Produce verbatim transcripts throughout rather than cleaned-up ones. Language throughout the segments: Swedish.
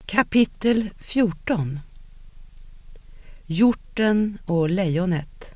Kapitel fjorton. Hjorten och lejonet.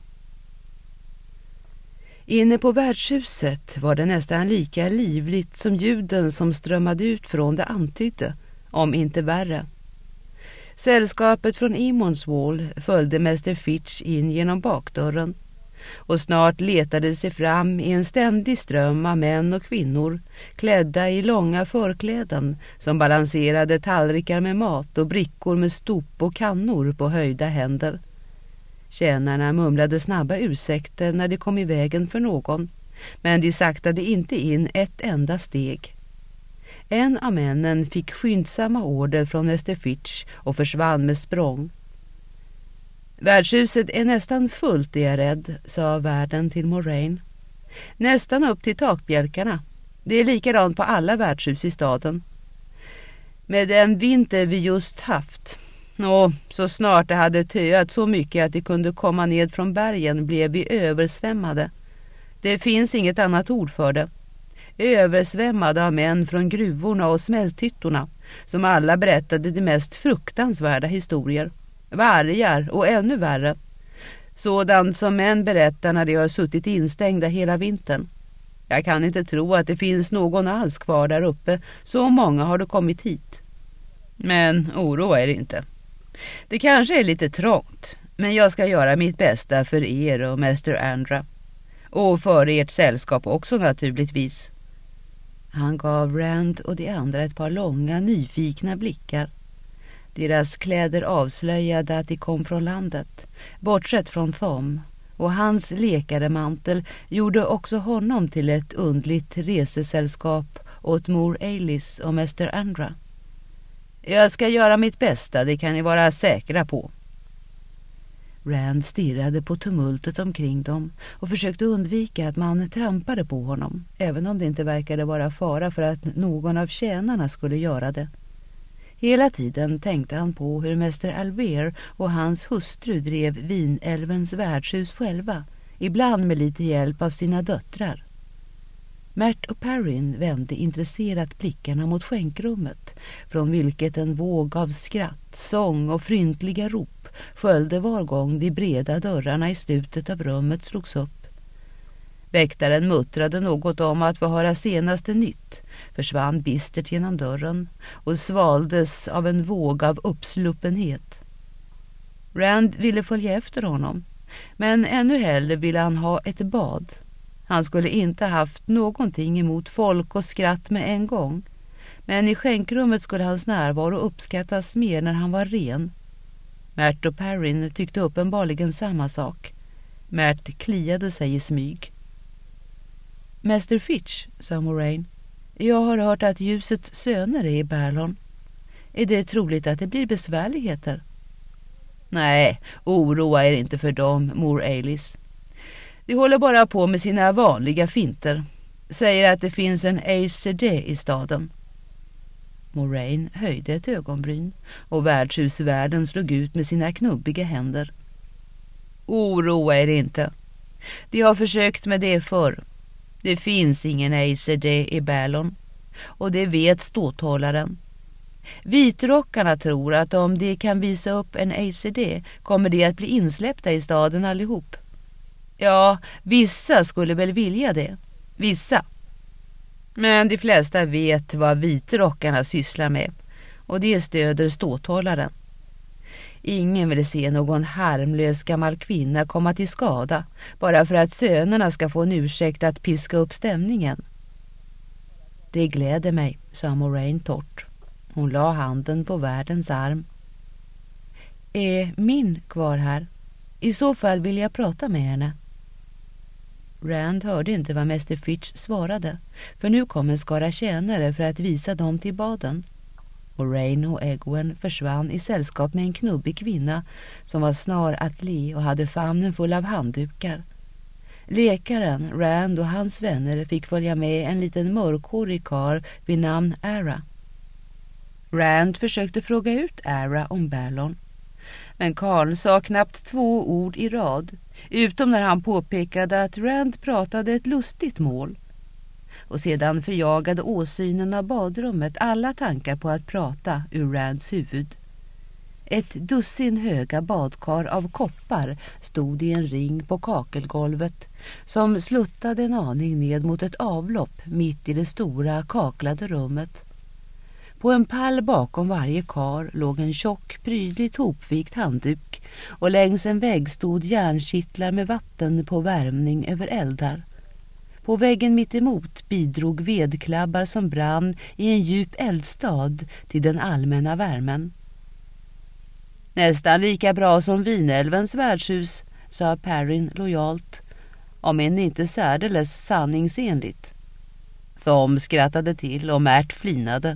Inne på värdshuset var det nästan lika livligt som ljuden som strömmade ut från det antydde, om inte värre. Sällskapet från Emonswall följde mäster Fitch in genom bakdörren och snart letade sig fram i en ständig ström av män och kvinnor klädda i långa förkläden som balanserade tallrikar med mat och brickor med stop och kannor på höjda händer. Tjänarna mumlade snabba ursäkter när de kom i vägen för någon, men de saktade inte in ett enda steg. En av männen fick skyndsamma order från mäster Fitch och försvann med språng. Värdshuset är nästan fullt, är jag rädd, sa värden till Moraine. Nästan upp till takbjälkarna. Det är likadant på alla värdshus i staden. Med den vinter vi just haft, och så snart det hade töat så mycket att det kunde komma ned från bergen blev vi översvämmade. Det finns inget annat ord för det. Översvämmade av män från gruvorna och smälthyttorna som alla berättade de mest fruktansvärda historier. Vargar och ännu värre. Sådant som män berättar när de har suttit instängda hela vintern. Jag kan inte tro att det finns någon alls kvar där uppe. Så många har det kommit hit. Men oroa er inte. Det kanske är lite trångt, men jag ska göra mitt bästa för er och mäster Andra. Och för ert sällskap också naturligtvis. Han gav Rand och de andra ett par långa, nyfikna blickar. Deras kläder avslöjade att de kom från landet, bortsett från Thom, och hans läkaremantel gjorde också honom till ett undligt resesällskap åt Mor Ailys och mäster Andra. Jag ska göra mitt bästa, det kan ni vara säkra på. Rand stirrade på tumultet omkring dem och försökte undvika att man trampade på honom, även om det inte verkade vara fara för att någon av tjänarna skulle göra det. Hela tiden tänkte han på hur mäster Alver och hans hustru drev Vinälvens värdshus själva, ibland med lite hjälp av sina döttrar. Mert och Perrin vände intresserat blickarna mot skänkrummet, från vilket en våg av skratt, sång och fryntliga rop sköljde var gång de breda dörrarna i slutet av rummet slogs upp. Väktaren muttrade något om att få höra senaste nytt, försvann bistert genom dörren och svaldes av en våg av uppsluppenhet. Rand ville följa efter honom, men ännu hellre ville han ha ett bad. Han skulle inte haft någonting emot folk och skratt med en gång, men i skänkrummet skulle hans närvaro uppskattas mer när han var ren. Mert och Perrin tyckte uppenbarligen samma sak. Mert kliade sig i smyg. Mäster Fitch, sa Moraine, jag har hört att ljusets söner är i Baerlon. Är det troligt att det blir besvärligheter? Nej, oroa er inte för dem, Mor Ailys. De håller bara på med sina vanliga finter. Säger att det finns en Aes i staden. Moraine höjde ett ögonbryn och värdshusvärden slog ut med sina knubbiga händer. Oroa er inte. De har försökt med det förr. Det finns ingen Aes i Baerlon, och det vet ståthållaren. Vitrockarna tror att om de kan visa upp en Aes kommer de att bli insläppta i staden allihop. Ja, vissa skulle väl vilja det. Vissa. Men de flesta vet vad vitrockarna sysslar med, och det stöder ståthållaren. Ingen vill se någon harmlös gammal kvinna komma till skada bara för att sönerna ska få en ursäkt att piska upp stämningen. Det gläder mig, sa Moraine torrt. Hon la handen på värdens arm. Är min kvar här? I så fall vill jag prata med henne. Rand hörde inte vad mäster Fitch svarade, för nu kom en skara tjänare för att visa dem till baden. Moraine och Egwene försvann i sällskap med en knubbig kvinna som var snar att le och hade famnen full av handdukar. Läkaren, Rand och hans vänner fick följa med en liten mörkhårig karl vid namn Ara. Rand försökte fråga ut Ara om Baerlon, men karln sa knappt två ord i rad, utom när han påpekade att Rand pratade ett lustigt mål. och sedan förjagade åsynen av badrummet alla tankar på att prata ur Rands huvud. Ett dussin höga badkar av koppar stod i en ring på kakelgolvet som sluttade en aning ned mot ett avlopp mitt i det stora kaklade rummet. På en pall bakom varje kar låg en tjock, prydligt hopvikt handduk och längs en vägg stod järnkittlar med vatten på värmning över eldar. På väggen mitt emot bidrog vedklabbar som brann i en djup eldstad till den allmänna värmen. Nästan lika bra som Vinälvens värdshus, sa Perrin lojalt, om än inte särdeles sanningsenligt. Thom skrattade till och Märt flinade.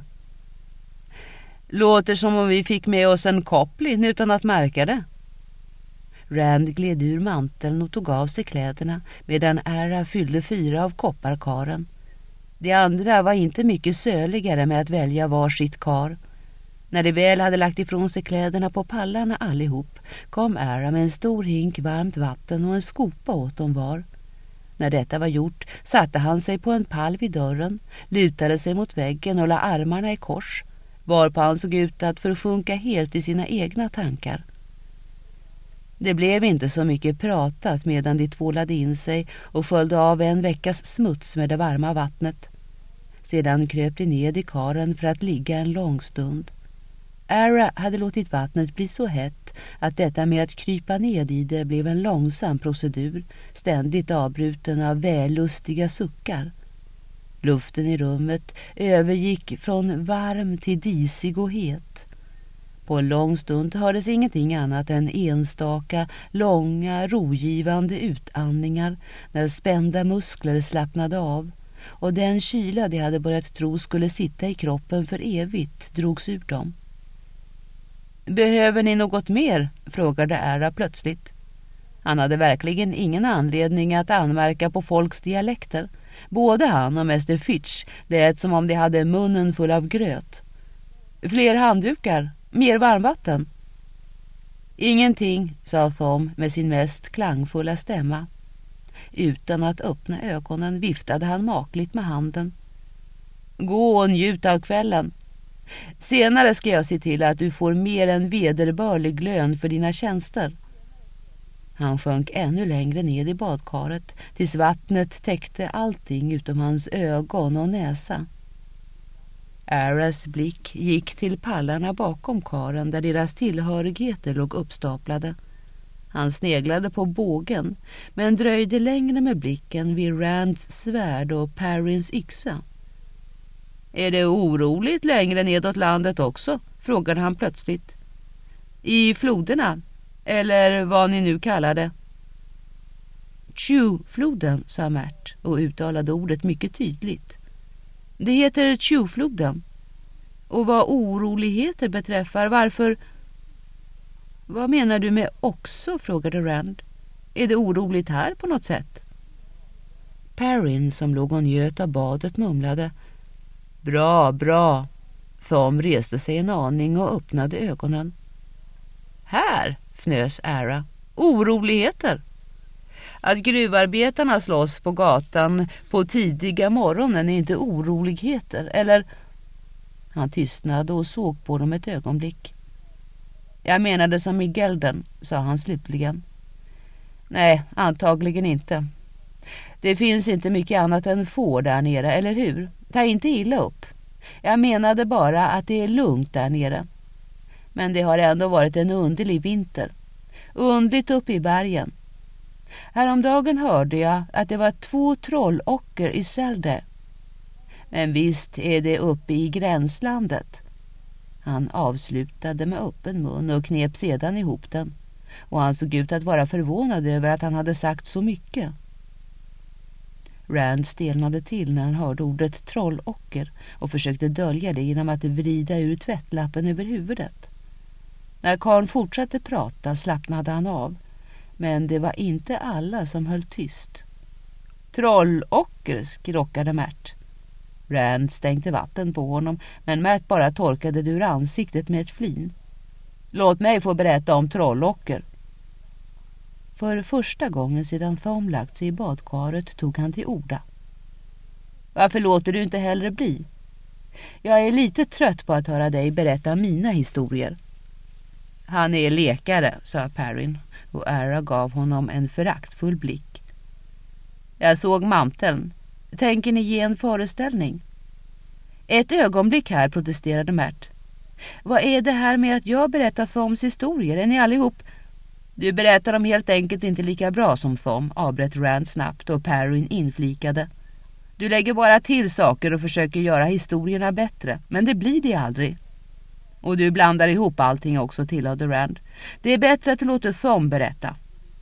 Låter som om vi fick med oss en Coplin utan att märka det. Rand gled ur manteln och tog av sig kläderna medan Ara fyllde fyra av kopparkaren. De andra var inte mycket söligare med att välja var sitt kar. När de väl hade lagt ifrån sig kläderna på pallarna allihop kom Ara med en stor hink varmt vatten och en skopa åt dem var. När detta var gjort satte han sig på en pall vid dörren, lutade sig mot väggen och la armarna i kors, varpå han såg ut att försjunka helt i sina egna tankar. Det blev inte så mycket pratat medan de tvålade in sig och sköljde av en veckas smuts med det varma vattnet. Sedan kröp de ned i karen för att ligga en lång stund. Ara hade låtit vattnet bli så hett att detta med att krypa ned i det blev en långsam procedur, ständigt avbruten av vällustiga suckar. Luften i rummet övergick från varm till disig och het. På en lång stund hördes ingenting annat än enstaka, långa, rogivande utandningar när spända muskler slappnade av och den kyla de hade börjat tro skulle sitta i kroppen för evigt drogs ur dem. Behöver ni något mer? Frågade Ara plötsligt. Han hade verkligen ingen anledning att anmärka på folks dialekter. Både han och mäster Fitch lät som om de hade munnen full av gröt. Fler handdukar? Mer varmvatten? Ingenting, sa Thom med sin mest klangfulla stämma. Utan att öppna ögonen viftade han makligt med handen. Gå och njut av kvällen. Senare ska jag se till att du får mer än vederbörlig lön för dina tjänster. Han sjönk ännu längre ned i badkaret tills vattnet täckte allting utom hans ögon och näsa. Aras blick gick till pallarna bakom karen där deras tillhörigheter låg uppstaplade. Han sneglade på bågen men dröjde längre med blicken vid Rands svärd och Perrins yxa. Är det oroligt längre nedåt landet också? Frågade han plötsligt. I floderna, eller vad ni nu kallar det. Chew-floden, sa Märt och uttalade ordet mycket tydligt. Det heter Chew-floden. Och vad oroligheter beträffar, varför... Vad menar du med också, frågade Rand. Är det oroligt här på något sätt? Perrin, som låg och njöt av badet, mumlade. Bra, bra. Thom reste sig en aning och öppnade ögonen. Här, fnös Ara. Oroligheter. Att gruvarbetarna slåss på gatan på tidiga morgonen är inte oroligheter, eller... Han tystnade och såg på dem ett ögonblick. Jag menade som i Gelden, sa han slutligen. Nej, antagligen inte. Det finns inte mycket annat än får där nere, eller hur? Ta inte illa upp. Jag menade bara att det är lugnt där nere. Men det har ändå varit en underlig vinter. Undligt uppe i bergen. Häromdagen hörde jag att det var två trollocker i Sälde. Men visst är det uppe i gränslandet. Han avslutade med öppen mun och knep sedan ihop den. Och han såg ut att vara förvånad över att han hade sagt så mycket. Rand stelnade till när han hörde ordet trollocker och försökte dölja det genom att vrida ur tvättlappen över huvudet. När karln fortsatte prata slappnade han av, men det var inte alla som höll tyst. Trollocker, skrockade Märt. Rand stänkte vatten på honom, men Märt bara torkade det ur ansiktet med ett flin. Låt mig få berätta om trollocker. För första gången sedan Thom lagt sig i badkaret tog han till orda. Varför låter du inte hellre bli? Jag är lite trött på att höra dig berätta mina historier. Han är lekare, sa Perrin, och Ara gav honom en föraktfull blick. Jag såg manteln. Tänker ni ge en föreställning? Ett ögonblick här, protesterade Mert. Vad är det här med att jag berättar Thoms historier? Är ni allihop? Du berättar dem helt enkelt inte lika bra som Thom, avbröt Rand snabbt och Perrin inflikade. Du lägger bara till saker och försöker göra historierna bättre, men det blir det aldrig. Och du blandar ihop allting också, tillade Rand. Det är bättre att du låter Thom berätta.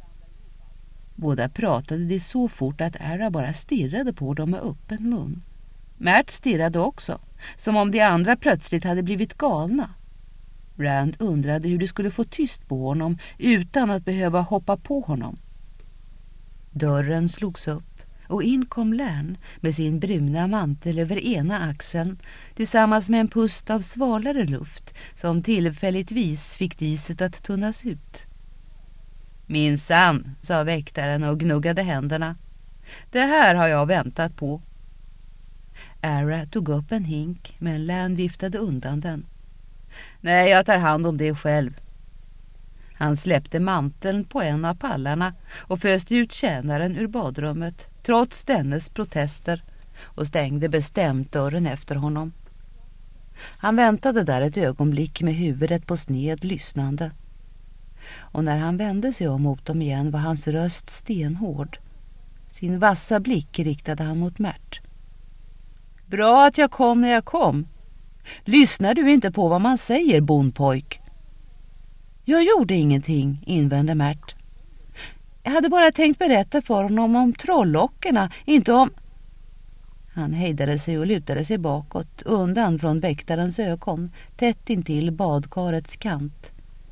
Båda pratade det så fort att Ara bara stirrade på dem med öppen mun. Mert stirrade också, som om de andra plötsligt hade blivit galna. Rand undrade hur de skulle få tyst på honom utan att behöva hoppa på honom. Dörren slogs upp och in kom Lärn med sin bruna mantel över ena axeln tillsammans med en pust av svalare luft som tillfälligtvis fick diset att tunnas ut. Minsann, sa väktaren och gnuggade händerna. Det här har jag väntat på. Ara tog upp en hink men Lärn viftade undan den. Nej, jag tar hand om det själv. Han släppte manteln på en av pallarna och föste ut tjänaren ur badrummet trots dennes protester och stängde bestämt dörren efter honom. Han väntade där ett ögonblick med huvudet på sned lyssnande. Och när han vände sig om mot dem igen var hans röst stenhård. Sin vassa blick riktade han mot Mert. Bra att jag kom när jag kom. Lyssnar du inte på vad man säger, bondpojk? Jag gjorde ingenting, invände Mert. Jag hade bara tänkt berätta för honom om trollockerna, inte om... Han hejdade sig och lutade sig bakåt, undan från väktarens ögon, tätt intill badkarets kant.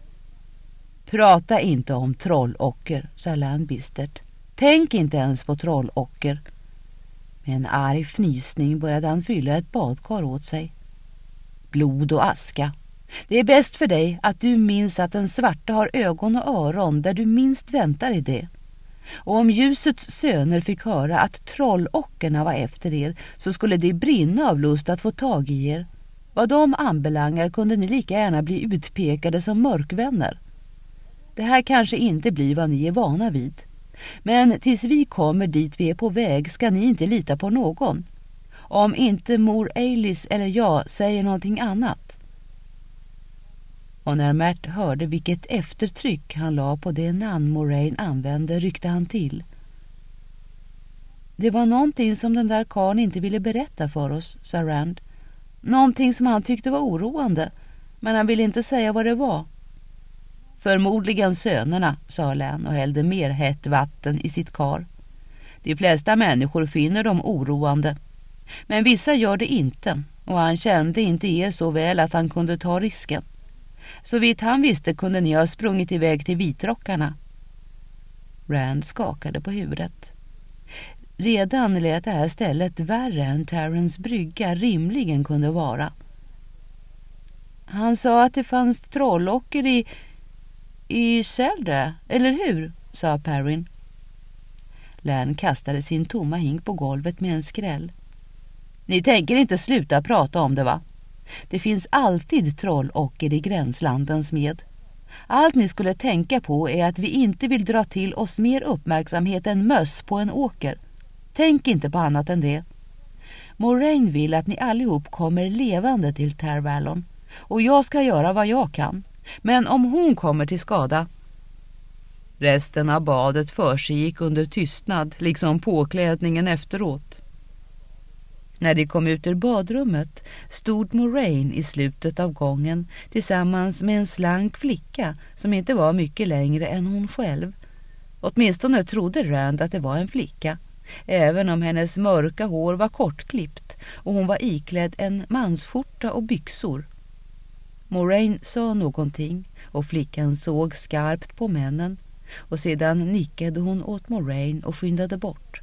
Prata inte om trollocker, sa Lärn bistert. Tänk inte ens på trollocker. Med en arg fnysning började han fylla ett badkar åt sig. Blod och aska. Det är bäst för dig att du minns att den svarta har ögon och öron där du minst väntar i det. Och om ljusets söner fick höra att trollockerna var efter er så skulle det brinna av lust att få tag i er. Vad de anbelangar kunde ni lika gärna bli utpekade som mörkvänner. Det här kanske inte blir vad ni är vana vid. Men tills vi kommer dit vi är på väg ska ni inte lita på någon. Om inte mor Alice eller jag säger någonting annat. Och när Mert hörde vilket eftertryck han la på det namn Moraine använde ryckte han till. Det var någonting som den där karln inte ville berätta för oss, sa Rand. Någonting som han tyckte var oroande, men han ville inte säga vad det var. Förmodligen sönerna, sa Län och hällde mer hett vatten i sitt kar. De flesta människor finner dem oroande, men vissa gör det inte, och han kände inte er så väl att han kunde ta risken. Så vitt han visste kunde ni ha sprungit iväg till vitrockarna. Rand skakade på huvudet. Redan lät det här stället värre än Terrens brygga rimligen kunde vara. Han sa att det fanns trollocker i, i Seldra, eller hur? Sa Perrin. Lärn kastade sin tomma hink på golvet med en skräll. Ni tänker inte sluta prata om det, va? Det finns alltid trollocker i gränslandens med. Allt ni skulle tänka på är att vi inte vill dra till oss mer uppmärksamhet än möss på en åker. Tänk inte på annat än det. Moraine vill att ni allihop kommer levande till Tar Valon. Och jag ska göra vad jag kan. Men om hon kommer till skada... Resten av badet försiggick under tystnad, liksom påklädningen efteråt. När de kom ut ur badrummet stod Moraine i slutet av gången tillsammans med en slank flicka som inte var mycket längre än hon själv. Åtminstone trodde Rand att det var en flicka, även om hennes mörka hår var kortklippt och hon var iklädd en mansskjorta och byxor. Moraine sa någonting och flickan såg skarpt på männen och sedan nickade hon åt Moraine och skyndade bort.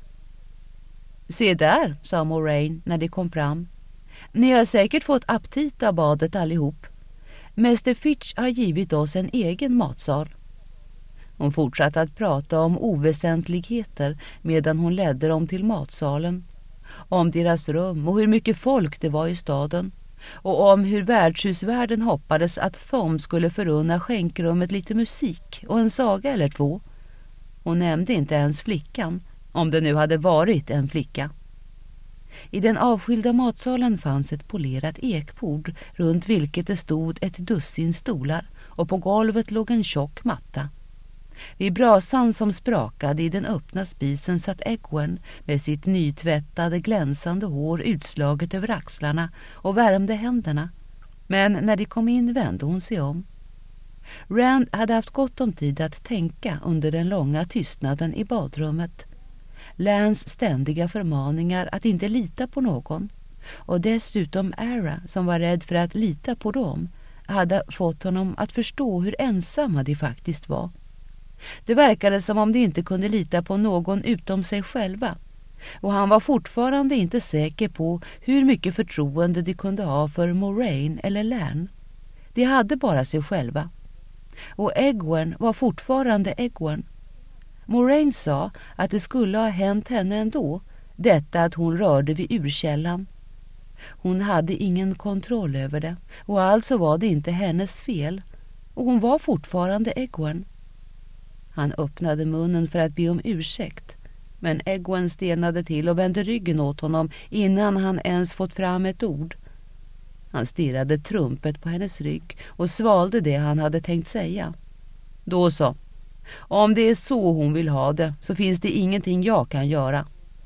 Se där, sa Moraine när de kom fram. Ni har säkert fått aptit av badet allihop. Mäster Fitch har givit oss en egen matsal. Hon fortsatte att prata om oväsentligheter medan hon ledde dem till matsalen. om deras rum och hur mycket folk det var i staden, och om hur värdshusvärden hoppades att Tom skulle förunna skänkrummet lite musik och en saga eller två. Hon nämnde inte ens flickan, om det nu hade varit en flicka. I den avskilda matsalen fanns ett polerat ekbord runt vilket det stod ett dussin stolar, och på golvet låg en tjock matta. Vid brasan som sprakade i den öppna spisen satt Egwene med sitt nytvättade glänsande hår utslaget över axlarna och värmde händerna. Men när de kom in vände hon sig om. Rand hade haft gott om tid att tänka under den långa tystnaden i badrummet. Lans ständiga förmaningar att inte lita på någon, och dessutom Ara som var rädd för att lita på dem, hade fått honom att förstå hur ensamma de faktiskt var. Det verkade som om de inte kunde lita på någon utom sig själva, och han var fortfarande inte säker på hur mycket förtroende de kunde ha för Moraine eller Lan. De hade bara sig själva. Och Egwene var fortfarande Egwene. Moraine sa att det skulle ha hänt henne ändå, detta att hon rörde vid urkällan. Hon hade ingen kontroll över det, och alltså var det inte hennes fel, och hon var fortfarande Egwene. Han öppnade munnen för att be om ursäkt, men Egwene stelnade till och vände ryggen åt honom innan han ens fått fram ett ord. Han stirrade trumpet på hennes rygg och svalde det han hade tänkt säga. Då så. Om det är så hon vill ha det, så finns det ingenting jag kan göra.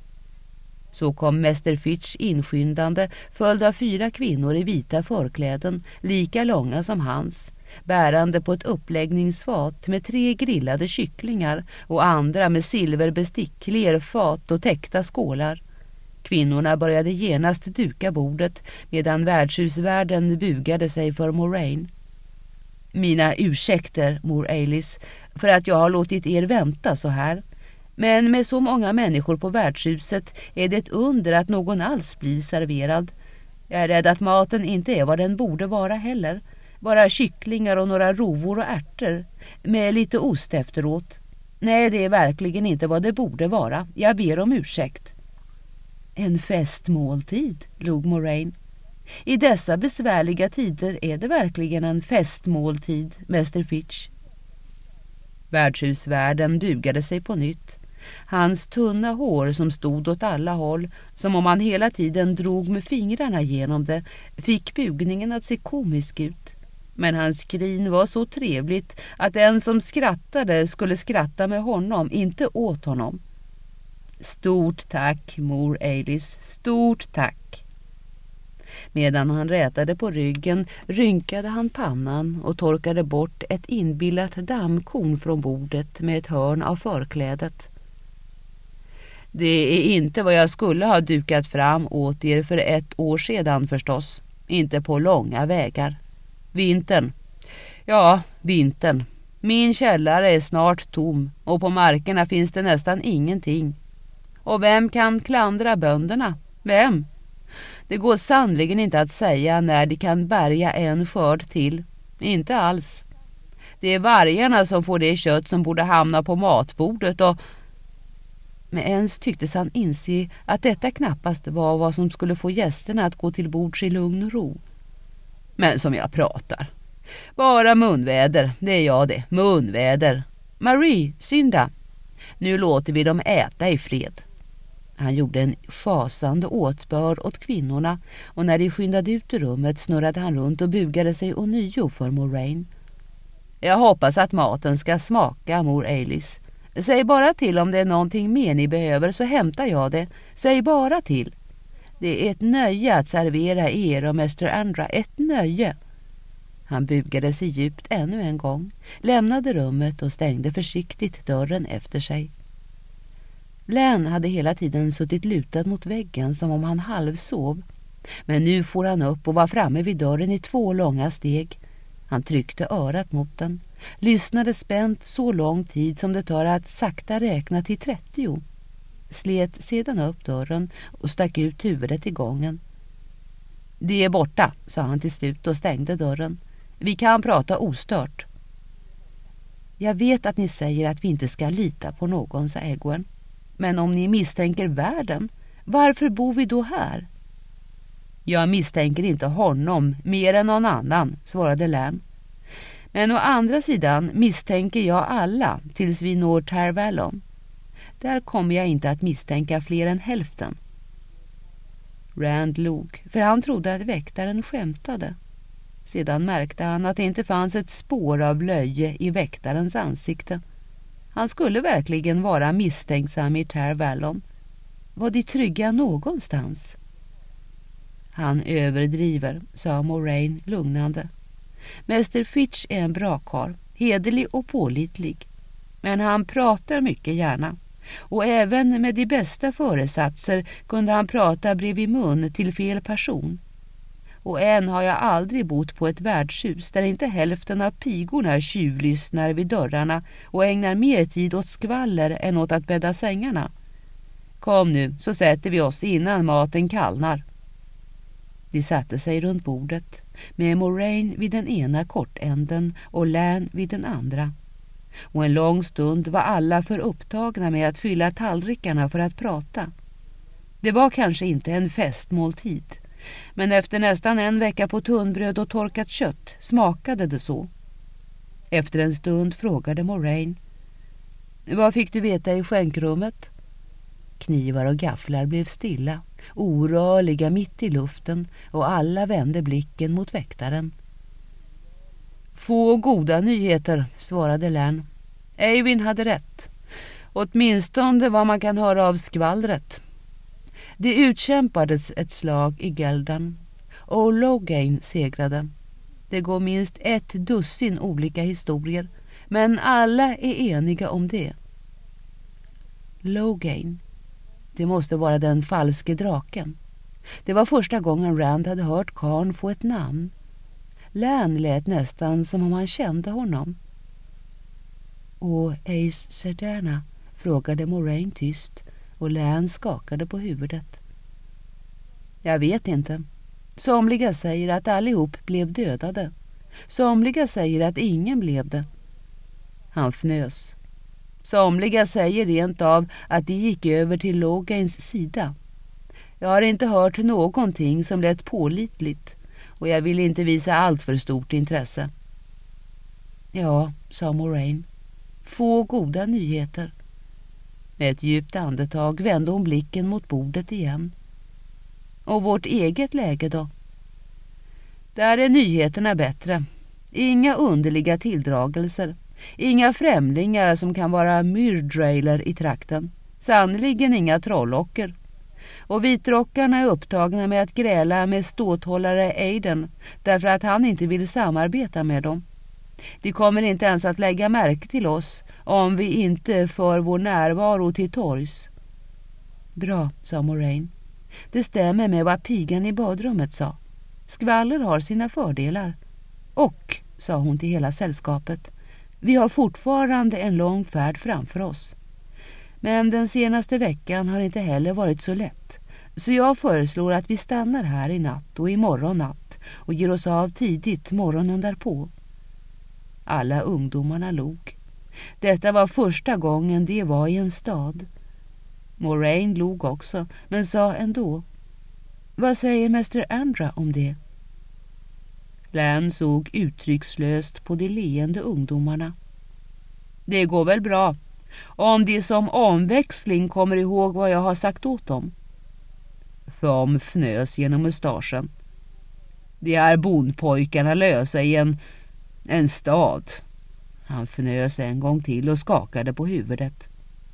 Så kom mäster Fitch inskyndande, följd av fyra kvinnor i vita förkläden, lika långa som hans, bärande på ett uppläggningsfat med tre grillade kycklingar och andra med silverbestick, lerfat och täckta skålar. Kvinnorna började genast duka bordet medan värdshusvärden bugade sig för Moraine. Mina ursäkter, mor Ailys, för att jag har låtit er vänta så här. Men med så många människor på värdshuset är det ett under att någon alls blir serverad. Jag är rädd att maten inte är vad den borde vara heller. Bara kycklingar och några rovor och ärtor, med lite ost efteråt. Nej, det är verkligen inte vad det borde vara. Jag ber om ursäkt. En festmåltid, log Moraine. I dessa besvärliga tider är det verkligen en festmåltid, mäster Fitch. Värdshusvärden bugade sig på nytt. Hans tunna hår som stod åt alla håll, som om han hela tiden drog med fingrarna genom det, fick bugningen att se komisk ut. Men hans skrin var så trevligt att den som skrattade skulle skratta med honom, inte åt honom. Stort tack, mor Ailys, stort tack. Medan han rätade på ryggen rynkade han pannan och torkade bort ett inbillat dammkorn från bordet med ett hörn av förklädet. Det är inte vad jag skulle ha dukat fram åt er för ett år sedan förstås. Inte på långa vägar. Vintern. Ja, vintern. Min källare är snart tom och på markerna finns det nästan ingenting. Och vem kan klandra bönderna? Vem? Det går sannligen inte att säga när de kan bärga en skörd till. Inte alls. Det är vargarna som får det kött som borde hamna på matbordet och... Men ens tycktes han inse att detta knappast var vad som skulle få gästerna att gå till bords i lugn och ro. Men som jag pratar. Bara munväder, det är jag det. Munväder. Marie, synda. Nu låter vi dem äta i fred. Han gjorde en schasande åtbör åt kvinnorna och när de skyndade ut ur rummet snurrade han runt och bugade sig ånyo för Moraine. Jag hoppas att maten ska smaka, mor Ailys. Säg bara till om det är någonting mer ni behöver så hämtar jag det. Säg bara till. Det är ett nöje att servera er och mäster Andra, ett nöje. Han bugade sig djupt ännu en gång, lämnade rummet och stängde försiktigt dörren efter sig. Lan hade hela tiden suttit lutad mot väggen som om han halvsov. Men nu får han upp och var framme vid dörren i två långa steg. Han tryckte örat mot den, lyssnade spänt så lång tid som det tar att sakta räkna till trettio. Slet sedan upp dörren och stack ut huvudet i gången. Det är borta, sa han till slut och stängde dörren. Vi kan prata ostört. Jag vet att ni säger att vi inte ska lita på någon, sa Egwene. Men om ni misstänker världen, Varför bor vi då här? Jag misstänker inte honom mer än någon annan, svarade Lan. Men å andra sidan misstänker jag alla tills vi når Tar Valon. Där kommer jag inte att misstänka fler än hälften. Rand log, för han trodde att väktaren skämtade. Sedan märkte han att det inte fanns ett spår av löje i väktarens ansikte. Han skulle verkligen vara misstänksam i Tar Valon. Var de trygga någonstans? Han överdriver, sa Moraine lugnande. Mäster Fitch är en bra karl, hederlig och pålitlig. Men han pratar mycket gärna. Och även med de bästa föresatser kunde han prata bredvid mun till fel person. Och än har jag aldrig bott på ett värdshus där inte hälften av pigorna tjuvlyssnar vid dörrarna och ägnar mer tid åt skvaller än åt att bädda sängarna. Kom nu, så sätter vi oss innan maten kallnar. De satte sig runt bordet, med Moraine vid den ena kortänden och Lan vid den andra. Och en lång stund var alla för upptagna med att fylla tallrikarna för att prata. Det var kanske inte en festmåltid, men efter nästan en vecka på tunnbröd och torkat kött smakade det så. Efter en stund frågade Moraine: Vad fick du veta i skänkrummet? Knivar och gafflar blev stilla, orörliga mitt i luften, och alla vände blicken mot väktaren. Få goda nyheter, svarade Lan. Eivin hade rätt. Åtminstone vad man kan höra av skvallret. Det utkämpades ett slag i Geldan, och Logain segrade. Det går minst ett dussin olika historier, men alla är eniga om det. Logain. Det måste vara den falske draken. Det var första gången Rand hade hört karln få ett namn. Lan lät nästan som om han kände honom. Och Ace Sedana, frågade Moraine tyst, och Lan skakade på huvudet. Jag vet inte. Somliga säger att allihop blev dödade. Somliga säger att ingen blev det. Han fnös. Somliga säger rent av att de gick över till Logains sida. Jag har inte hört någonting som lät pålitligt, och jag vill inte visa allt för stort intresse. Ja, sa Moraine. Få goda nyheter. Med ett djupt andetag vände hon blicken mot bordet igen. Och vårt eget läge då? Där är nyheterna bättre. Inga underliga tilldragelser. Inga främlingar som kan vara myrdrailer i trakten. Sannoliken inga trollocker. Och vitrockarna är upptagna med att gräla med ståthållare Aiden därför att han inte vill samarbeta med dem. De kommer inte ens att lägga märke till oss om vi inte för vår närvaro till torgs. Bra, sa Moraine. Det stämmer med vad pigan i badrummet sa. Skvaller har sina fördelar. Och, sa hon till hela sällskapet, vi har fortfarande en lång färd framför oss. Men den senaste veckan har inte heller varit så lätt. Så jag föreslår att vi stannar här i natt och imorgon natt och ger oss av tidigt morgonen därpå. Alla ungdomarna log. Detta var första gången de var i en stad. Moraine log också, men sa ändå: Vad säger mäster Andra om det? Lan såg uttryckslöst på de leende ungdomarna. Det går väl bra, om de som omväxling kommer ihåg vad jag har sagt åt dem. Thom fnös genom mustaschen. De är bondpojkarna lösa i en, en stad. Han fnös en gång till och skakade på huvudet.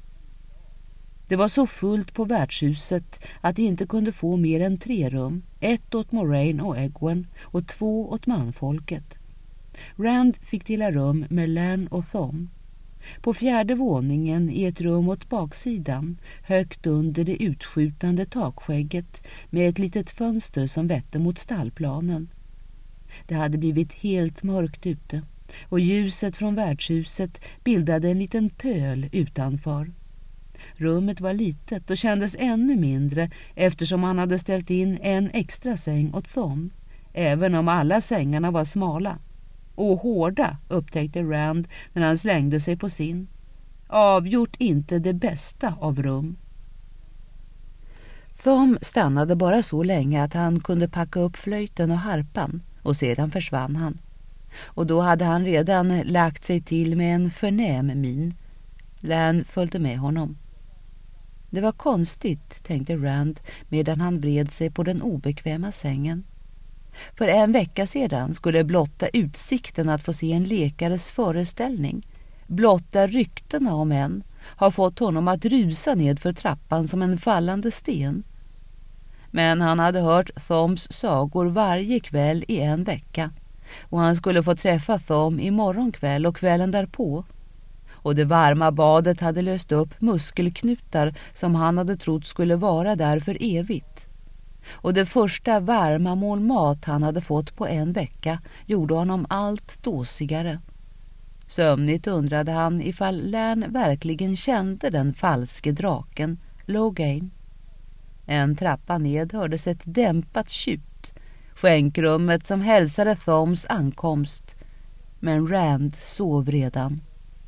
Det var så fullt på värdshuset att de inte kunde få mer än tre rum. Ett åt Moraine och Egwene och två åt manfolket. Rand fick dela rum med Lan och Thom. På fjärde våningen i ett rum åt baksidan, högt under det utskjutande takskägget med ett litet fönster som vette mot stallplanen. Det hade blivit helt mörkt ute och ljuset från värdshuset bildade en liten pöl utanför. Rummet var litet och kändes ännu mindre eftersom han hade ställt in en extra säng åt Thom, även om alla sängarna var smala. Och hårda, upptäckte Rand när han slängde sig på sin. Avgjort inte det bästa av rum. Thom stannade bara så länge att han kunde packa upp flöjten och harpan, och sedan försvann han. Och då hade han redan lagt sig till med en förnäm min. Lan följde med honom. Det var konstigt, tänkte Rand medan han vred sig på den obekväma sängen. För en vecka sedan skulle blotta utsikten att få se en läkares föreställning, blotta ryktena om en, ha fått honom att rusa ned för trappan som en fallande sten. Men han hade hört Thoms sagor varje kväll i en vecka, och han skulle få träffa Thom i morgonkväll och kvällen därpå. Och det varma badet hade löst upp muskelknutar som han hade trott skulle vara där för evigt. Och det första varma mål mat han hade fått på en vecka gjorde honom allt dåsigare. Sömnigt undrade han ifall Lan verkligen kände den falske draken, Logain. En trappa ned hördes ett dämpat tjut, skänkrummet som hälsade Thoms ankomst, men Rand sov redan.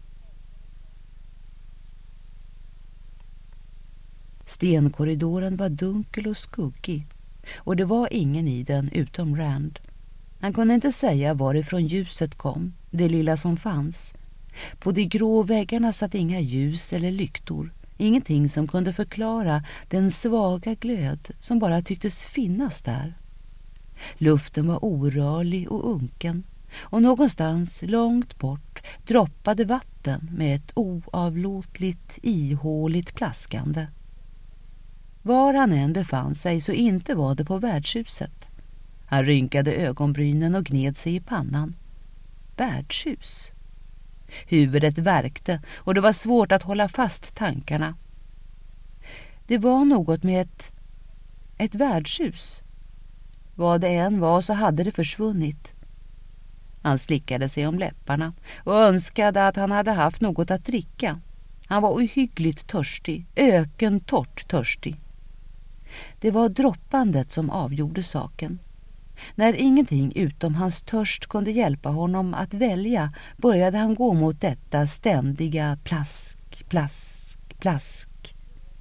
Stenkorridoren var dunkel och skuggig, och det var ingen i den utom Rand. Han kunde inte säga varifrån ljuset kom, det lilla som fanns. På de grå väggarna satt inga ljus eller lyktor, ingenting som kunde förklara den svaga glöd som bara tycktes finnas där. Luften var orörlig och unken, och någonstans långt bort droppade vatten med ett oavlåtligt, ihåligt plaskande. Var han än befann sig så inte var det på värdshuset. Han rynkade ögonbrynen och gned sig i pannan. Värdshus. Huvudet värkte och det var svårt att hålla fast tankarna. Det var något med ett, ett värdshus. Vad det än var så hade det försvunnit. Han slickade sig om läpparna och önskade att han hade haft något att dricka. Han var ohyggligt törstig, ökentort törstig. Det var droppandet som avgjorde saken. När ingenting utom hans törst kunde hjälpa honom att välja började han gå mot detta ständiga plask, plask, plask.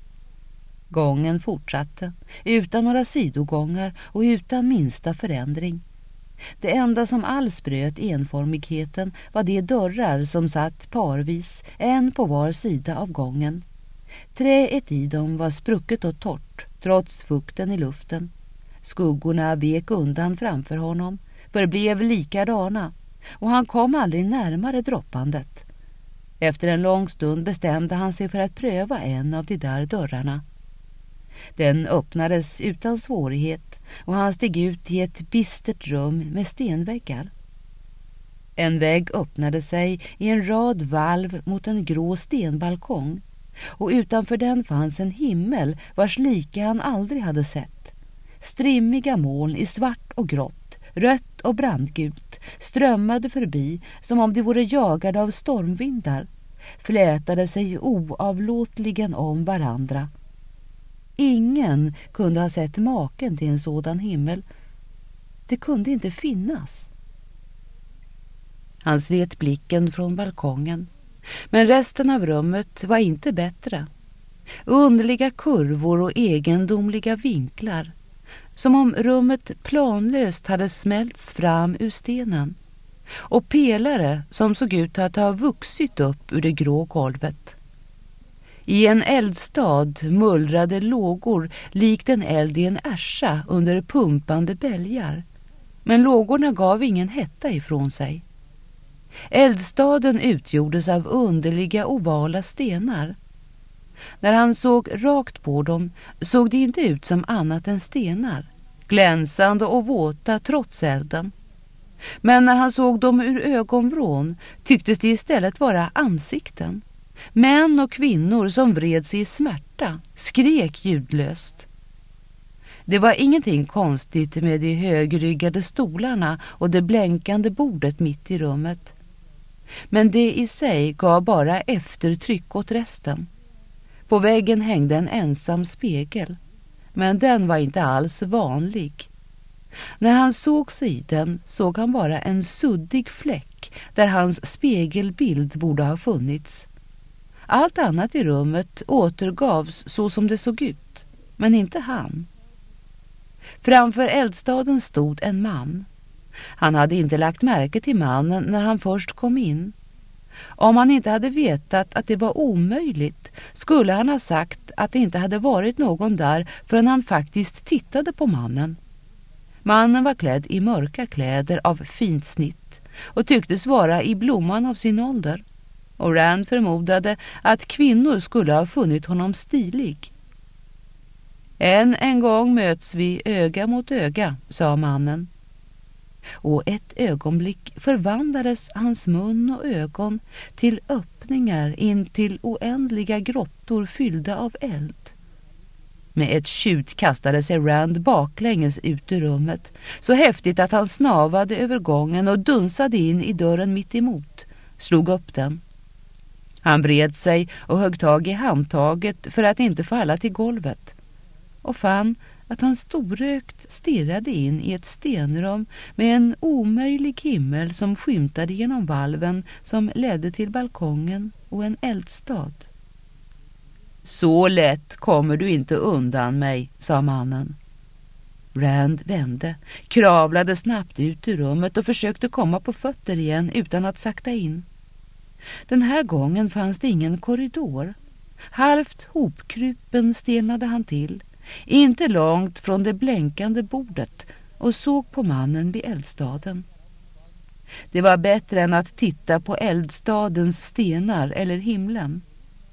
Gången fortsatte, utan några sidogångar och utan minsta förändring. Det enda som alls bröt enformigheten var de dörrar som satt parvis, en på var sida av gången. Träet i dem var sprucket och torrt, trots fukten i luften. Skuggorna vek undan framför honom, förblev likadana, och han kom aldrig närmare droppandet. Efter en lång stund bestämde han sig för att pröva en av de där dörrarna. Den öppnades utan svårighet, och han steg ut i ett bistert rum med stenväggar. En vägg öppnade sig i en rad valv mot en grå stenbalkong, och utanför den fanns en himmel vars like han aldrig hade sett. Strimmiga moln i svart och grått, rött och brandgult strömmade förbi som om de vore jagade av stormvindar, flätade sig oavlåtligen om varandra. Ingen kunde ha sett maken till en sådan himmel. Det kunde inte finnas. Han slet blicken från balkongen, men resten av rummet var inte bättre. Underliga kurvor och egendomliga vinklar, som om rummet planlöst hade smälts fram ur stenen, och pelare som såg ut att ha vuxit upp ur det grå golvet. I en eldstad mullrade lågor likt en eld i en ärsa under pumpande bälgar, men lågorna gav ingen hetta ifrån sig. Eldstaden utgjordes av underliga ovala stenar. När han såg rakt på dem såg det inte ut som annat än stenar, glänsande och våta trots elden. Men när han såg dem ur ögonvrån tycktes det istället vara ansikten. Män och kvinnor som vred sig i smärta, skrek ljudlöst. Det var ingenting konstigt med de högryggade stolarna och det blänkande bordet mitt i rummet. Men det i sig gav bara eftertryck åt resten. På väggen hängde en ensam spegel, men den var inte alls vanlig. När han såg sig i den såg han bara en suddig fläck där hans spegelbild borde ha funnits. Allt annat i rummet återgavs så som det såg ut. men inte han. Framför eldstaden stod en man. Han hade inte lagt märke till mannen när han först kom in. Om han inte hade vetat att det var omöjligt skulle han ha sagt att det inte hade varit någon där förrän han faktiskt tittade på mannen. Mannen var klädd i mörka kläder av fint snitt och tycktes vara i blomman av sin ålder. Och Rand förmodade att kvinnor skulle ha funnit honom stilig. Än en gång möts vi öga mot öga, sa mannen. Och ett ögonblick förvandlades hans mun och ögon till öppningar in till oändliga grottor fyllda av eld. Med ett tjut kastade sig Rand baklänges ut ur rummet, så häftigt att han snavade över gången och dunsade in i dörren mitt emot, slog upp den. Han bred sig och högg tag i handtaget för att inte falla till golvet och fann att han storökt stirrade in i ett stenrum med en omöjlig himmel som skymtade genom valven som ledde till balkongen och en eldstad. Så lätt kommer du inte undan mig, sa mannen. Rand vände, kravlade snabbt ut ur rummet och försökte komma på fötter igen utan att sakta in. Den här gången fanns det ingen korridor. Halvt hopkrupen stelnade han till, inte långt från det blänkande bordet, och såg på mannen vid eldstaden. Det var bättre än att titta på eldstadens stenar eller himlen.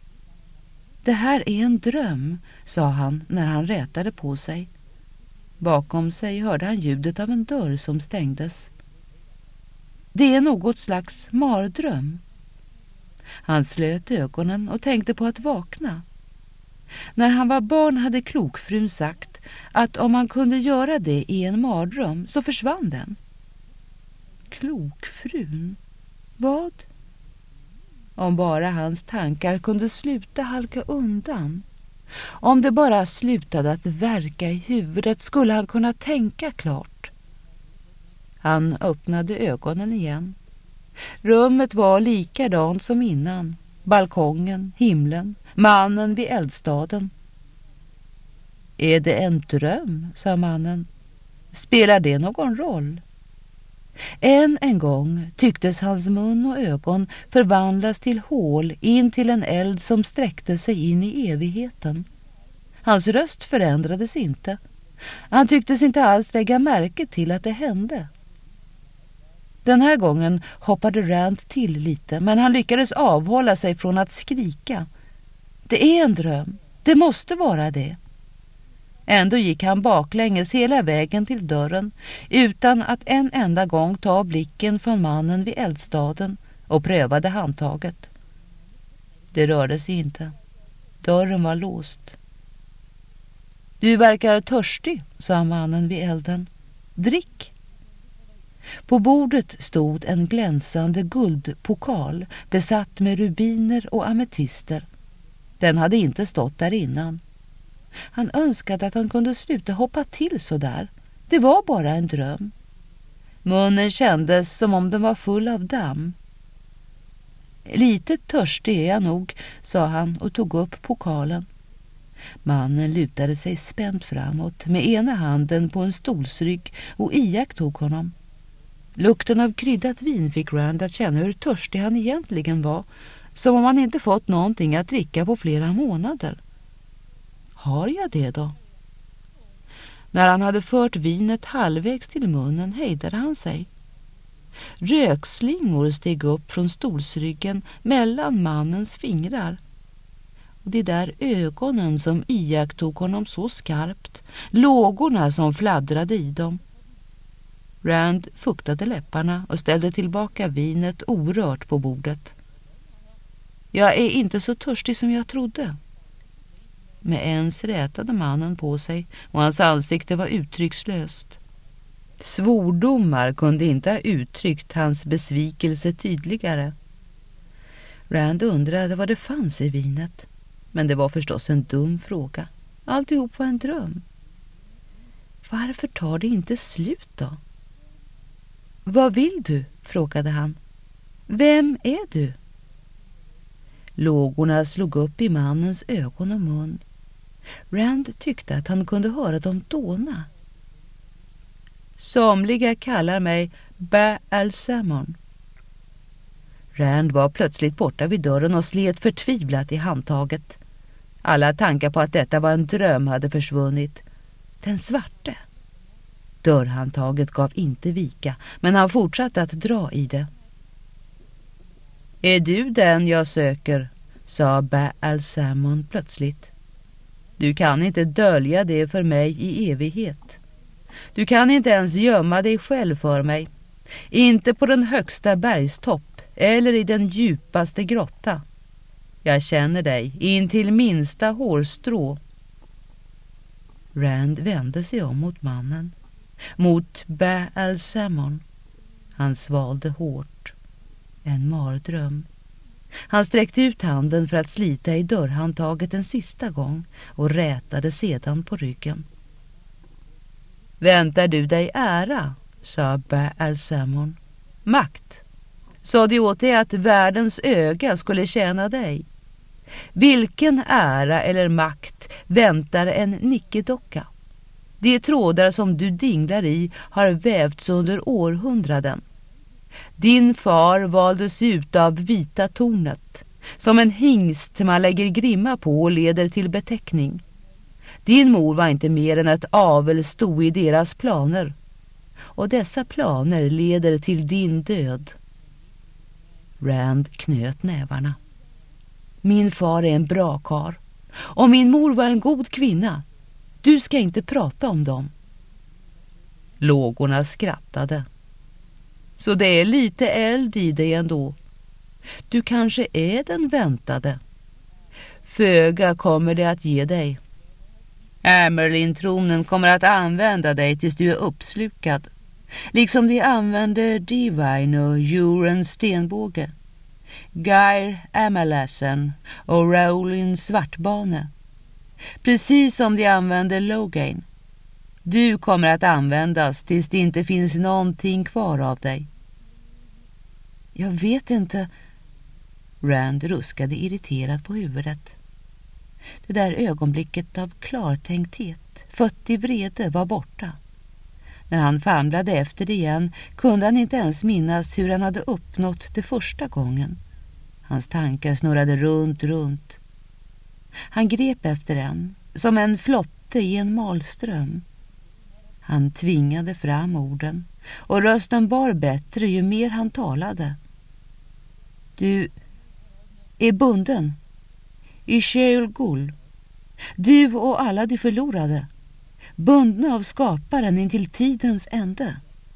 Det här är en dröm, sa han när han rätade på sig. Bakom sig hörde han ljudet av en dörr som stängdes. Det är något slags mardröm. Han slöt ögonen och tänkte på att vakna. När han var barn hade klokfrun sagt att om man kunde göra det i en mardröm så försvann den. Klokfrun? Vad? Om bara hans tankar kunde sluta halka undan. Om det bara slutade att verka i huvudet skulle han kunna tänka klart. Han öppnade ögonen igen. Rummet var likadant som innan. Balkongen, himlen, mannen vid eldstaden. Är det en dröm, sa mannen. Spelar det någon roll? Än en gång tycktes hans mun och ögon förvandlas till hål in till en eld som sträckte sig in i evigheten. Hans röst förändrades inte. Han tycktes inte alls lägga märke till att det hände. Den här gången hoppade Rand till lite, men han lyckades avhålla sig från att skrika. Det är en dröm. Det måste vara det. Ändå gick han baklänges hela vägen till dörren utan att en enda gång ta blicken från mannen vid eldstaden och prövade handtaget. Det rörde sig inte. Dörren var låst. Du verkar törstig, sa mannen vid elden. Drick. På bordet stod en glänsande guldpokal besatt med rubiner och ametister. Den hade inte stått där innan. Han önskade att han kunde sluta hoppa till så där. Det var bara en dröm. Munnen kändes som om den var full av damm. Lite törstig är jag nog, sa han och tog upp pokalen. Mannen lutade sig spänt framåt med ena handen på en stolsrygg och iakttog honom. Lukten av kryddat vin fick Rand att känna hur törstig han egentligen var, som om han inte fått någonting att dricka på flera månader. Har jag det då? När han hade fört vinet halvvägs till munnen hejdade han sig. Rökslingor steg upp från stolsryggen mellan mannens fingrar. Och de där ögonen som iakttog honom så skarpt, lågorna som fladdrade i dem. Rand fuktade läpparna och ställde tillbaka vinet orört på bordet. Jag är inte så törstig som jag trodde. Med ens rätade mannen på sig och hans ansikte var uttryckslöst. Svordomar kunde inte ha uttryckt hans besvikelse tydligare. Rand undrade vad det fanns i vinet. Men det var förstås en dum fråga. Alltihop var en dröm. Varför tar det inte slut då? Vad vill du? Frågade han. Vem är du? Lågorna slog upp i mannens ögon och mun. Rand tyckte att han kunde höra dem dåna. Somliga kallar mig Ba-al-Samon. Rand var plötsligt borta vid dörren och slet förtvivlat i handtaget. Alla tankar på att detta var en dröm hade försvunnit. Den svarte. Dörrhandtaget gav inte vika, men han fortsatte att dra i det. Är du den jag söker? Sa Ba-al-Samon plötsligt. Du kan inte dölja det för mig i evighet. Du kan inte ens gömma dig själv för mig. Inte på den högsta bergstopp eller i den djupaste grotta. Jag känner dig in till minsta hårstrå. Rand vände sig om mot mannen. Mot Ba-al-Samon. Han svalde hårt. En mardröm. Han sträckte ut handen för att slita i dörrhandtaget en sista gång och rätade sedan på ryggen. Väntar du dig ära, sa Ba-al-Samon. Makt. Sa det åt dig att världens öga skulle tjäna dig? Vilken ära eller makt väntar en nickedocka? De trådar som du dinglar i har vävts under århundraden. Din far valdes ut av vita tornet, som en hingst man lägger grimma på och leder till beteckning. Din mor var inte mer än ett avelsto i deras planer, och dessa planer leder till din död. Rand knöt nävarna. Min far är en bra karl, och min mor var en god kvinna. Du ska inte prata om dem. Lågorna skrattade. Så det är lite eld i dig ändå. Du kanske är den väntade. Föga kommer det att ge dig. Amyrlin-tronen kommer att använda dig tills du är uppslukad. Liksom de använder Divine och Jurens stenbåge. Gyr Amalassen och Rowlin svartbane. Precis som de använder Logain. Du kommer att användas tills det inte finns någonting kvar av dig. Jag vet inte. Rand ruskade irriterat på huvudet. Det där ögonblicket av klartänkthet, fött i vrede, var borta. När han famlade efter det igen kunde han inte ens minnas hur han hade uppnått det första gången. Hans tankar snurrade runt, runt. Han grep efter en, som en flotte i en malström. Han tvingade fram orden, och rösten bar bättre ju mer han talade. Du är bunden. I Sheol Gul. Du och alla de förlorade. Bundna av skaparen intill tidens ände.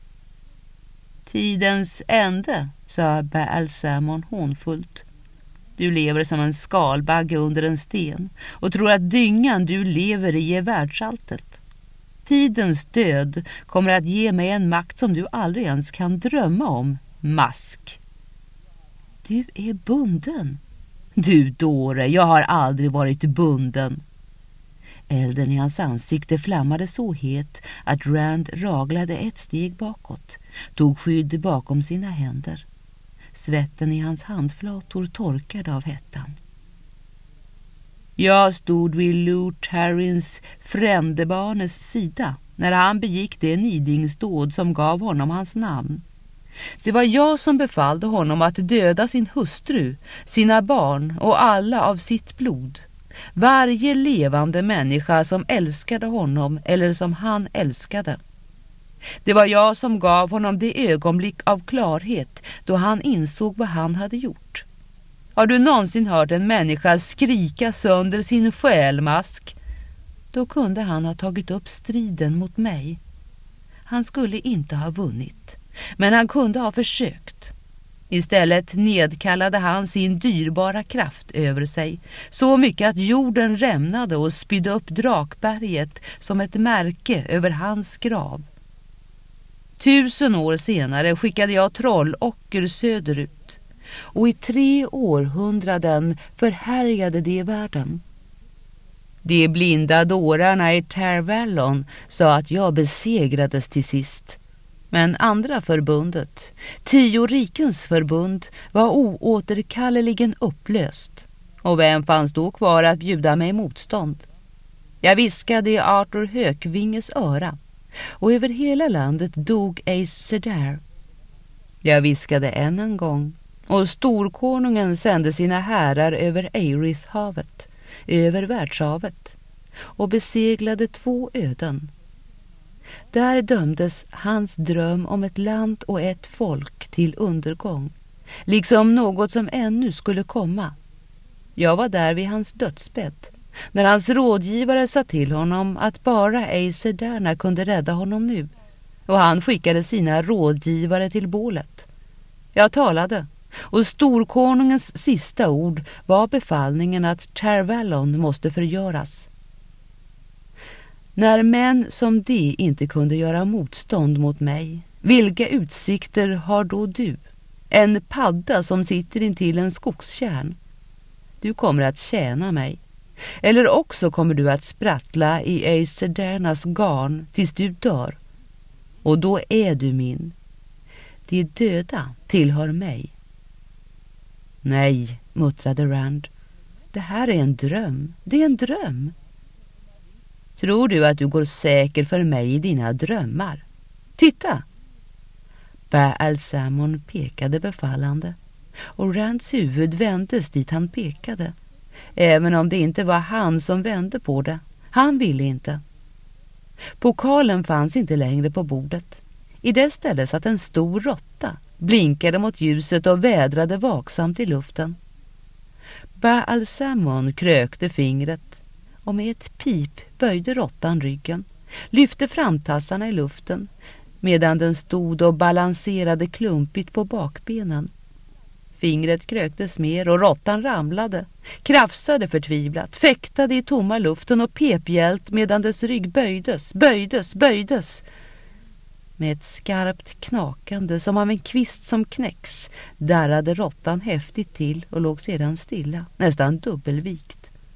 Tidens ände, sa Ba-al-Samon hånfullt. Du lever som en skalbagge under en sten och tror att dyngan du lever i är världsalltet. Tidens död kommer att ge mig en makt som du aldrig ens kan drömma om, mask. Du är bunden. Du dåre, jag har aldrig varit bunden. Elden i hans ansikte flammade så het att Rand raglade ett steg bakåt, tog skydd bakom sina händer. Svetten i hans handflator torkade av hettan. Jag stod vid Lord Harrins frändebarnes sida när han begick det nidingsdåd som gav honom hans namn. Det var jag som befallde honom att döda sin hustru, sina barn och alla av sitt blod. Varje levande människa som älskade honom eller som han älskade. Det var jag som gav honom det ögonblick av klarhet då han insåg vad han hade gjort. Har du någonsin hört en människa skrika sönder sin själmask? Då kunde han ha tagit upp striden mot mig. Han skulle inte ha vunnit, men han kunde ha försökt. Istället nedkallade han sin dyrbara kraft över sig, så mycket att jorden rämnade och spydde upp Drakberget som ett märke över hans grav. Tusen år senare skickade jag Trollocker söderut, och i tre århundraden förhärjade de världen. De blinda dårarna i Tar Valon sa att jag besegrades till sist. Men andra förbundet, Tio rikens förbund, var oåterkalleligen upplöst. Och vem fanns då kvar att bjuda mig motstånd? Jag viskade i Arthur Hökvinges öra, och över hela landet dog Ace Sedar. Jag viskade än en gång, och storkonungen sände sina härar över Eirith-havet, över världshavet, och beseglade två öden. Där dömdes hans dröm om ett land och ett folk till undergång, liksom något som ännu skulle komma. Jag var där vid hans dödsbädd, när hans rådgivare sa till honom att bara Ace Sedar kunde rädda honom nu, och han skickade sina rådgivare till bålet. Jag talade, och storkonungens sista ord var befallningen att Tar Valon måste förgöras. När män som de inte kunde göra motstånd mot mig, vilka utsikter har då du? En padda som sitter intill en skogskärn. Du kommer att tjäna mig. Eller också kommer du att sprattla i Ace Sedarnas garn tills du dör. Och då är du min. De döda tillhör mig. Nej, muttrade Rand. Det här är en dröm. Det är en dröm. Tror du att du går säker för mig i dina drömmar? Titta! Baal Samon pekade befallande, och Rands huvud vändes dit han pekade, även om det inte var han som vände på det. Han ville inte. Pokalen fanns inte längre på bordet. I det stället satt en stor råtta, blinkade mot ljuset och vädrade vaksamt i luften. Baal Samon krökte fingret, och med ett pip böjde råttan ryggen, lyfte framtassarna i luften, medan den stod och balanserade klumpigt på bakbenen. Fingret kröktes mer och råttan ramlade, krafsade förtvivlat, fäktade i tomma luften och pepgällt medan dess rygg böjdes, böjdes, böjdes. Med ett skarpt knakande som av en kvist som knäcks darrade råttan häftigt till och låg sedan stilla, nästan dubbelvikt.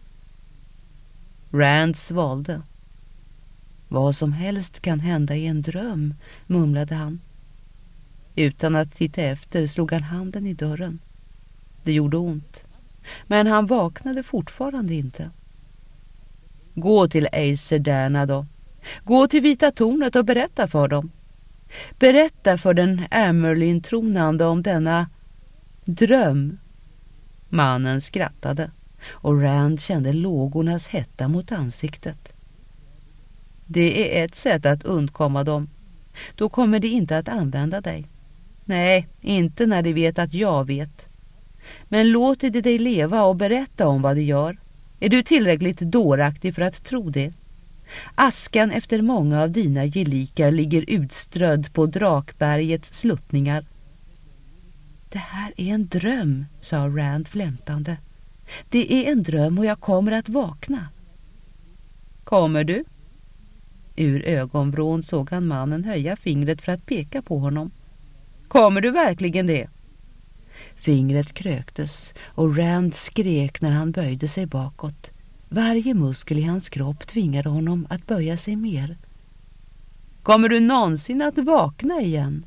Rand svalde. Vad som helst kan hända i en dröm, mumlade han. Utan att titta efter slog han handen i dörren. Det gjorde ont, men han vaknade fortfarande inte. Gå till Ace Sedarna då. Gå till Vita tornet och berätta för dem. Berätta för den Amyrlin-tronande om denna dröm. Mannen skrattade, och Rand kände lågornas hetta mot ansiktet. Det är ett sätt att undkomma dem. Då kommer de inte att använda dig. Nej, inte när de vet att jag vet. Men låt de dig leva och berätta om vad de gör. Är du tillräckligt dåraktig för att tro det? Askan efter många av dina gelikar ligger utströdd på Drakbergets sluttningar. Det här är en dröm, sa Rand flämtande. Det är en dröm och jag kommer att vakna. Kommer du? Ur ögonvrån såg han mannen höja fingret för att peka på honom. Kommer du verkligen det? Fingret kröktes och Rand skrek när han böjde sig bakåt. Varje muskel i hans kropp tvingade honom att böja sig mer. Kommer du någonsin att vakna igen?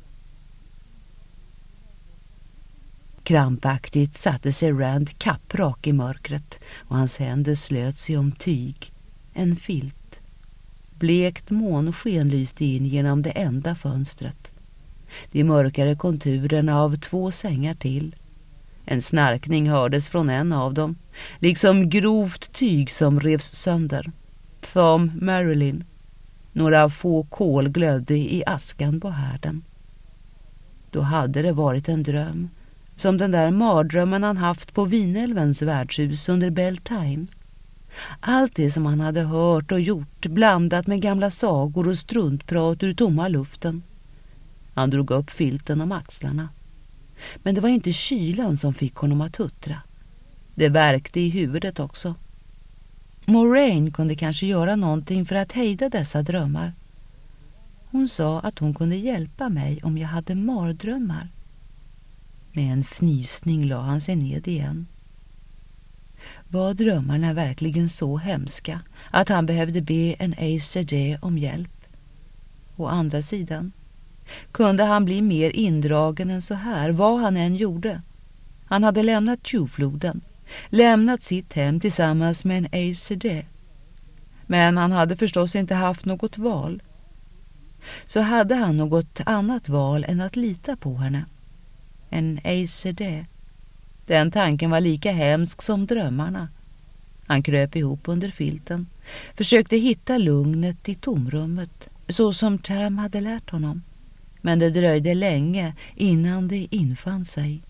Krampaktigt satte sig Rand kapprak i mörkret och hans händer slöt sig om tyg, en filt. Blekt månsken lyste in genom det enda fönstret. De mörkare konturerna av två sängar till. En snarkning hördes från en av dem, liksom grovt tyg som revs sönder. Thom Merrilin. Några få kol glödde i askan på härden. Då hade det varit en dröm, som den där mardrömmen han haft på Vinälvens värdshus under Beltane. Allt det som han hade hört och gjort blandat med gamla sagor och struntprat ur tomma luften. Han drog upp filten om axlarna. Men det var inte kylan som fick honom att huttra. Det värkte i huvudet också. Moraine kunde kanske göra någonting för att hejda dessa drömmar. Hon sa att hon kunde hjälpa mig om jag hade mardrömmar. Med en fnysning la han sig ned igen. Var drömmarna verkligen så hemska att han behövde be en Aes Sedai om hjälp? Å andra sidan, kunde han bli mer indragen än så här, vad han än gjorde? Han hade lämnat Tjuvfloden, lämnat sitt hem tillsammans med en Aes Sedai. Men han hade förstås inte haft något val. Så hade han något annat val än att lita på henne. En A C D. Den tanken var lika hemsk som drömmarna. Han kröp ihop under filten, försökte hitta lugnet i tomrummet, så som Tam hade lärt honom. Men det dröjde länge innan det infann sig.